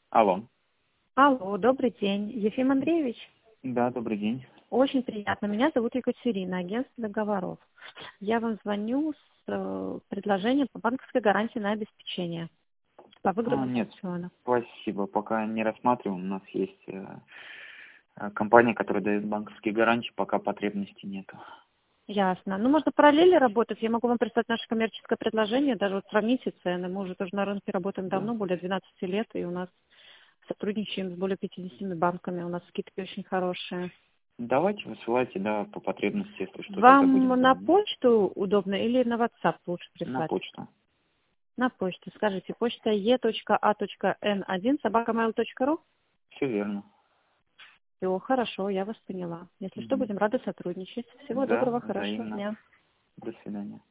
Алло. Алло, добрый день. Ефим Андреевич? Да, добрый день. Очень приятно. Меня зовут Екатерина, агентство договоров. Я вам звоню с предложением по банковской гарантии на обеспечение по выигранным Нет, аукционам. спасибо. Пока не рассматриваем. У нас есть компания, которая дает банковские гарантии, пока потребности нету. Ясно. Ну, можно параллельно работать. Я могу вам прислать наше коммерческое предложение, даже вот сравните цены. Мы уже тоже на рынке работаем Да. давно, более 12 лет, и у нас сотрудничаем с более 50 банками. У нас скидки очень хорошие. Давайте высылайте, да, по потребности, если что, тогда Вам будем на звонить. почту удобно или на WhatsApp лучше На прислать? почту. На почту. Скажите, почта e.a.n1@mail.ru. Все верно. Все, хорошо, я вас поняла. Если что, Мгм. будем рады сотрудничать. Всего Да, доброго, хорошего взаимно. дня. До свидания.